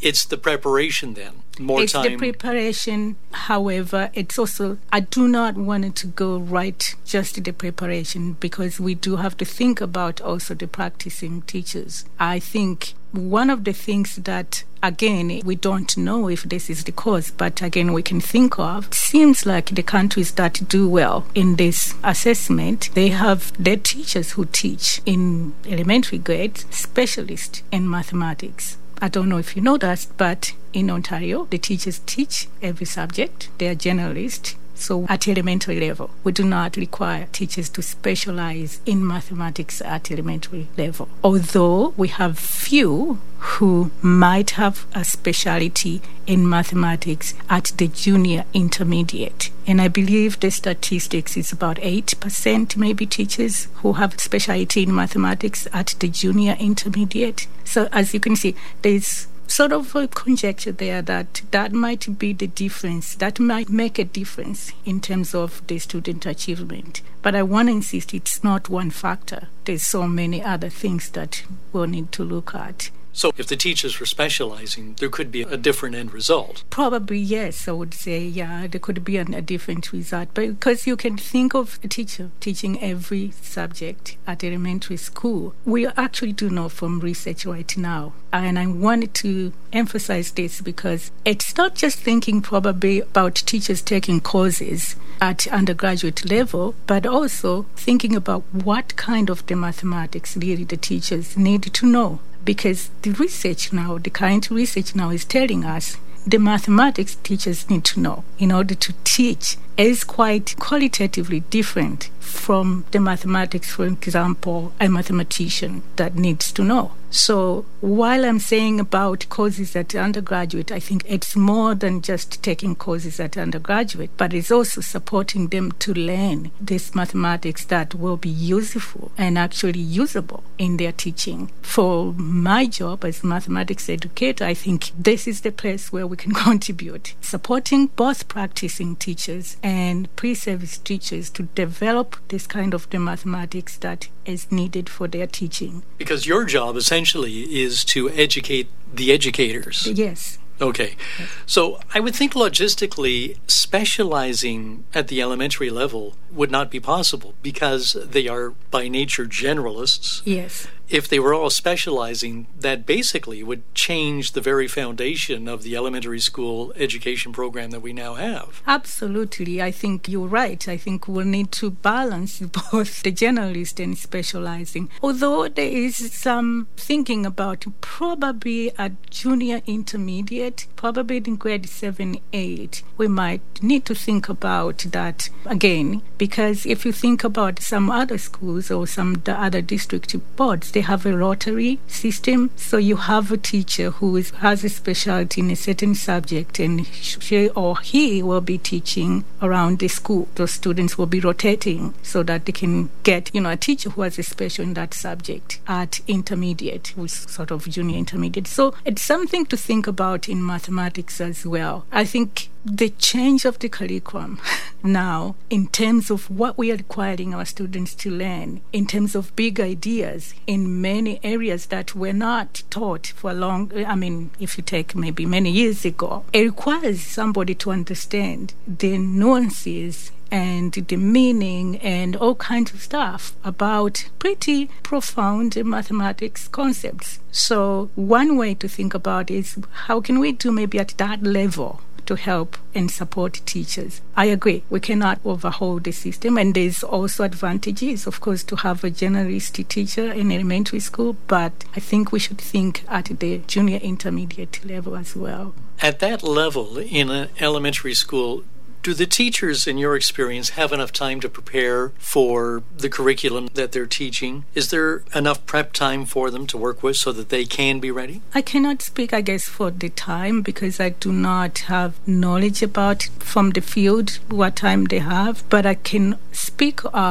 it's the preparation then, more it's time. It's the preparation. However, it's also, I do not want it to go right just the preparation, because we do have to think about also the practicing teachers. I think one of the things that, again, we don't know if this is the cause, but again, we can think of, it seems like the countries that do well in this assessment, they have their teachers who teach in elementary grades, specialists in mathematics. I don't know if you know that, but in Ontario, the teachers teach every subject. They are generalists. So at elementary level, we do not require teachers to specialize in mathematics at elementary level. Although we have few who might have a specialty in mathematics at the junior intermediate. And I believe the statistics is about eight percent maybe teachers who have specialty in mathematics at the junior intermediate. So as you can see, there's sort of a conjecture there that that might be the difference, that might make a difference in terms of the student achievement. But I want to insist it's not one factor. There's so many other things that we'll need to look at. So if the teachers were specializing, there could be a different end result. Probably, yes, I would say, yeah, there could be an, a different result. But because you can think of a teacher teaching every subject at elementary school. We actually do know from research right now. And I wanted to emphasize this because it's not just thinking probably about teachers taking courses at undergraduate level, but also thinking about what kind of the mathematics really the teachers need to know. Because the research now, the current research now is telling us the mathematics teachers need to know in order to teach is quite qualitatively different from the mathematics, for example, a mathematician that needs to know. So while I'm saying about courses at undergraduate, I think it's more than just taking courses at undergraduate, but it's also supporting them to learn this mathematics that will be useful and actually usable in their teaching. For my job as mathematics educator, I think this is the place where we can contribute, supporting both practicing teachers and pre-service teachers to develop this kind of the mathematics that is needed for their teaching. Because your job essentially is to educate the educators. Yes. Okay. Yes. So I would think logistically specializing at the elementary level would not be possible because they are by nature generalists. Yes. If they were all specializing, that basically would change the very foundation of the elementary school education program that we now have. Absolutely. I think you're right. I think we'll need to balance both the generalist and specializing. Although there is some thinking about probably at junior intermediate, probably in grade seven, eight, we might need to think about that again, because if you think about some other schools or some the other district boards, they have a rotary system. So you have a teacher who is, has a specialty in a certain subject, and she or he will be teaching around the school. Those students will be rotating so that they can get, you know, a teacher who has a special in that subject at intermediate, who's sort of junior intermediate. So it's something to think about in mathematics as well. I think the change of the curriculum now in terms of what we are requiring our students to learn, in terms of big ideas in many areas that were not taught for a long, I mean, if you take maybe many years ago, it requires somebody to understand the nuances and the meaning and all kinds of stuff about pretty profound mathematics concepts. So one way to think about it is how can we do maybe at that level to help and support teachers. I agree, we cannot overhaul the system, and there's also advantages, of course, to have a generalist teacher in elementary school, but I think we should think at the junior intermediate level as well. At that level in an elementary school, do the teachers, in your experience, have enough time to prepare for the curriculum that they're teaching? Is there enough prep time for them to work with so that they can be ready? I cannot speak, I guess, for the time because I do not have knowledge about from the field what time they have, but I can speak of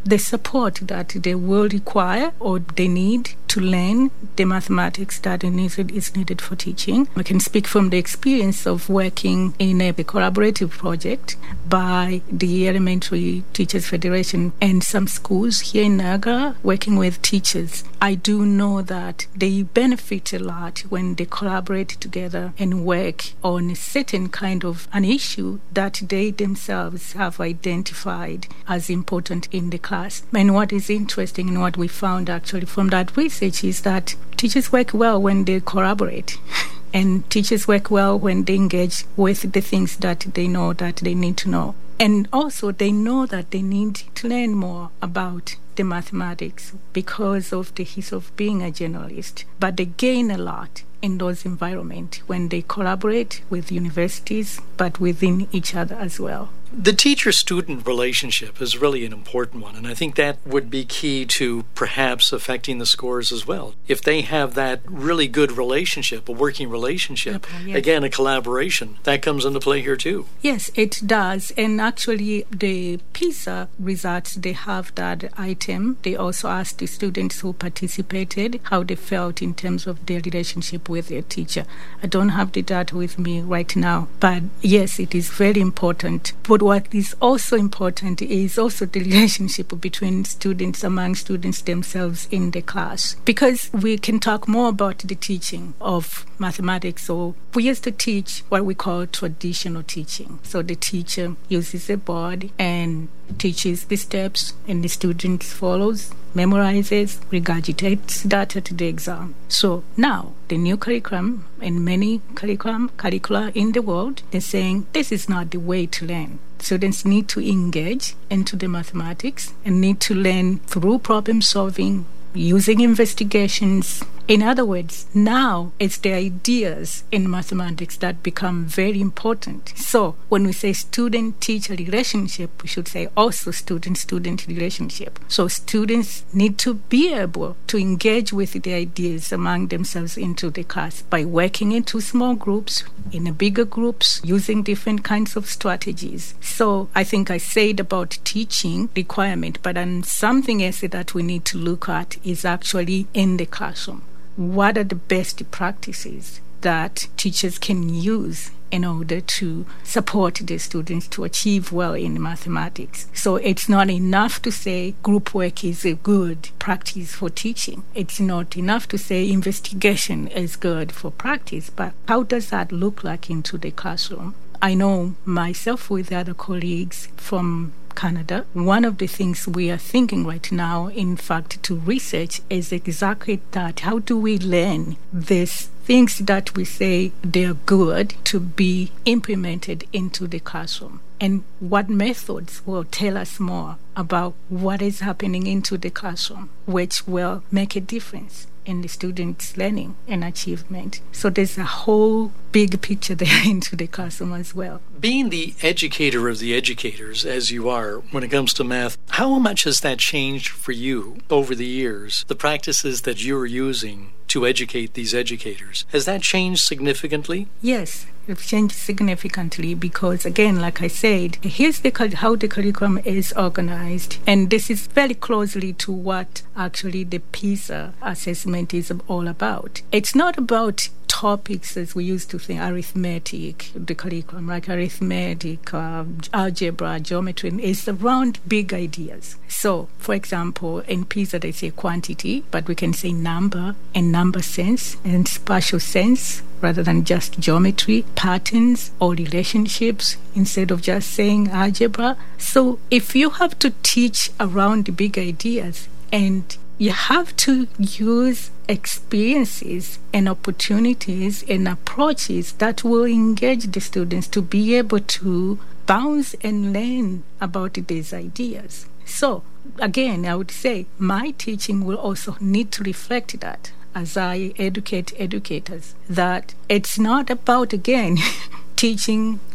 the support that they will require or they need to learn the mathematics that is needed for teaching. I can speak from the experience of working in a collaborative project by the Elementary Teachers Federation and some schools here in Niagara, working with teachers. I do know that they benefit a lot when they collaborate together and work on a certain kind of an issue that they themselves have identified as important in the class. And what is interesting and what we found actually from that research is that teachers work well when they collaborate. And teachers work well when they engage with the things that they know that they need to know. And also they know that they need to learn more about the mathematics because of the history of being a journalist. But they gain a lot in those environments when they collaborate with universities, but within each other as well. The teacher-student relationship is really an important one, and I think that would be key to perhaps affecting the scores as well. If they have that really good relationship, a working relationship, yep, yes. Again, a collaboration, that comes into play here too. Yes, it does. And actually, the PISA results, they have that item. They also asked the students who participated how they felt in terms of their relationship with their teacher. I don't have the data with me right now, but yes, it is very important. But what is also important is also the relationship between students, among students themselves in the class. Because we can talk more about the teaching of mathematics. So we used to teach what we call traditional teaching. So the teacher uses a board and teaches the steps, and the student follows, memorizes, regurgitates data to the exam. So now, the new curriculum and many curriculum curricula in the world, they're saying this is not the way to learn. Students need to engage into the mathematics and need to learn through problem solving, using investigations. In other words, now it's the ideas in mathematics that become very important. So when we say student-teacher relationship, we should say also student-student relationship. So students need to be able to engage with the ideas among themselves into the class by working into small groups, in a bigger groups, using different kinds of strategies. So I think I said about teaching requirement, but then something else that we need to look at is actually in the classroom. What are the best practices that teachers can use in order to support the students to achieve well in mathematics? So it's not enough to say group work is a good practice for teaching. It's not enough to say investigation is good for practice, but how does that look like into the classroom? I know myself with other colleagues from Canada, one of the things we are thinking right now, in fact, to research is exactly that. How do we learn these things that we say they're good to be implemented into the classroom? And what methods will tell us more about what is happening into the classroom, which will make a difference in the students' learning and achievement. So there's a whole big picture there into the classroom as well. Being the educator of the educators, as you are, when it comes to math, how much has that changed for you over the years, the practices that you're using to educate these educators? Has that changed significantly? Yes, it's changed significantly because, again, like I said, here's the how the curriculum is organized, and this is very closely to what actually the PISA assessment is all about. It's not about topics as we used to think, arithmetic, the curriculum, like arithmetic, uh, algebra, geometry. It's around big ideas. So, for example, in PISA they say quantity, but we can say number and number sense and spatial sense rather than just geometry, patterns or relationships instead of just saying algebra. So if you have to teach around the big ideas and you have to use experiences and opportunities and approaches that will engage the students to be able to bounce and learn about these ideas. So, again, I would say my teaching will also need to reflect that as I educate educators, that it's not about, again, teaching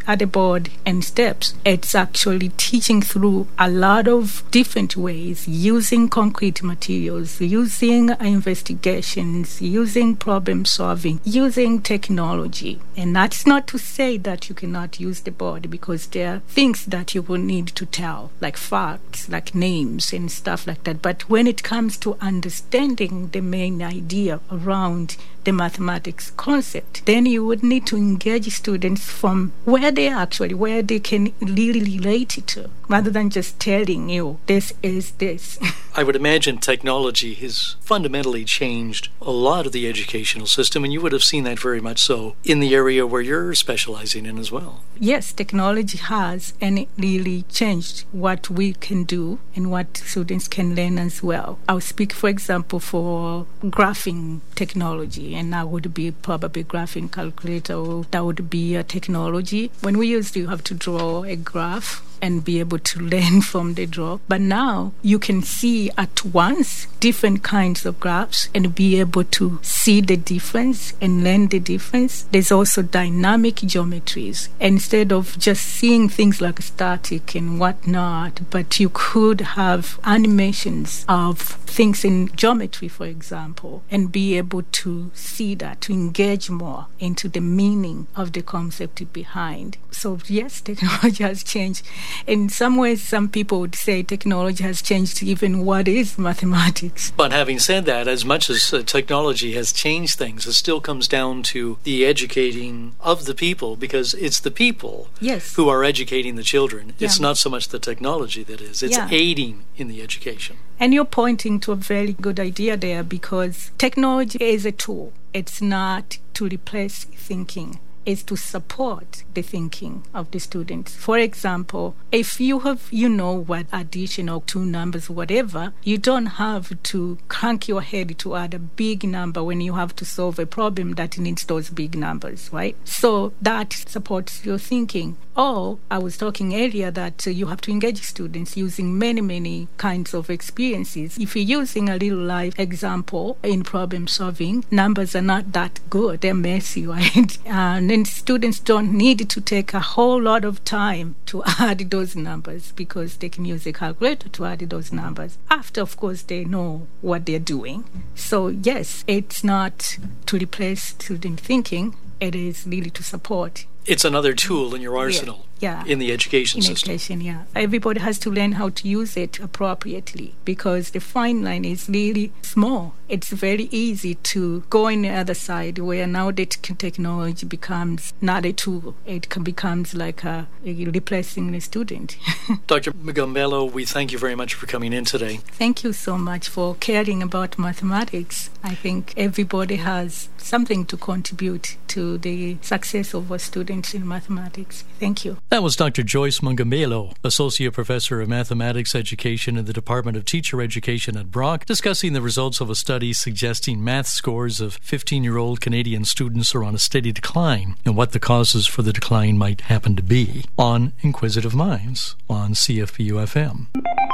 at the board and steps. It's actually teaching through a lot of different ways, using concrete materials, using investigations, using problem solving, using technology. And that's not to say that you cannot use the board, because there are things that you will need to tell, like facts, like names and stuff like that. But when it comes to understanding the main idea around the mathematics concept, then you would need to engage students from where they actually, where they can really relate it to, rather than just telling you, this is this. I would imagine technology has fundamentally changed a lot of the educational system, and you would have seen that very much so in the area where you're specializing in as well. Yes, technology has, and it really changed what we can do and what students can learn as well. I'll speak, for example, for graphing technology, and that would be probably graphing calculator, or that would be a technology. When we used to have to draw a graph and be able to learn from the draw. But now you can see at once different kinds of graphs and be able to see the difference and learn the difference. There's also dynamic geometries. Instead of just seeing things like static and whatnot, but you could have animations of things in geometry, for example, and be able to see that, to engage more into the meaning of the concept behind. So yes, technology has changed. In some ways, some people would say technology has changed even what is mathematics. But having said that, as much as uh, technology has changed things, it still comes down to the educating of the people, because it's the people yes. who are educating the children. Yeah. It's not so much the technology that is. It's yeah. aiding in the education. And you're pointing to a very good idea there, because technology is a tool. It's not to replace thinking. Is to support the thinking of the students. For example, if you have, you know what addition or two numbers, whatever, you don't have to crank your head to add a big number when you have to solve a problem that needs those big numbers, right? So that supports your thinking. Or I was talking earlier that uh, you have to engage students using many, many kinds of experiences. If you're using a real life example in problem solving, numbers are not that good. They're messy, right? And then students don't need to take a whole lot of time to add those numbers, because they can use a calculator to add those numbers after, of course, they know what they're doing. So yes, it's not to replace student thinking. It is really to support. It's another tool in your arsenal. Yeah. In the education in system. Education, yeah. Everybody has to learn how to use it appropriately, because the fine line is really small. It's very easy to go on the other side, where now the t- technology becomes not a tool. It can becomes like a, a replacing the student. Doctor Mugombelo, we thank you very much for coming in today. Thank you so much for caring about mathematics. I think everybody has something to contribute to the success of our students in mathematics. Thank you. That was Doctor Joyce Mugombelo, Associate Professor of Mathematics Education in the Department of Teacher Education at Brock, discussing the results of a study suggesting math scores of fifteen-year-old Canadian students are on a steady decline, and what the causes for the decline might happen to be, on Inquisitive Minds on C F P U F M.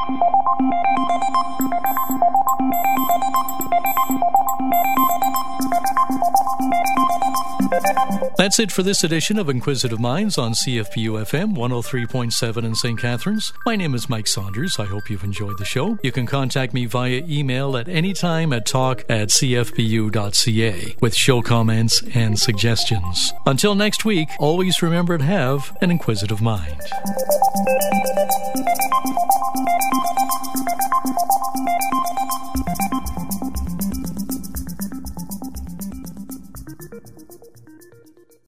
That's it for this edition of Inquisitive Minds on C F P U F M one oh three point seven in Saint Catharines. My name is Mike Saunders. I hope you've enjoyed the show. You can contact me via email at any time at talk at c f p u dot c a with show comments and suggestions. Until next week, always remember to have an inquisitive mind.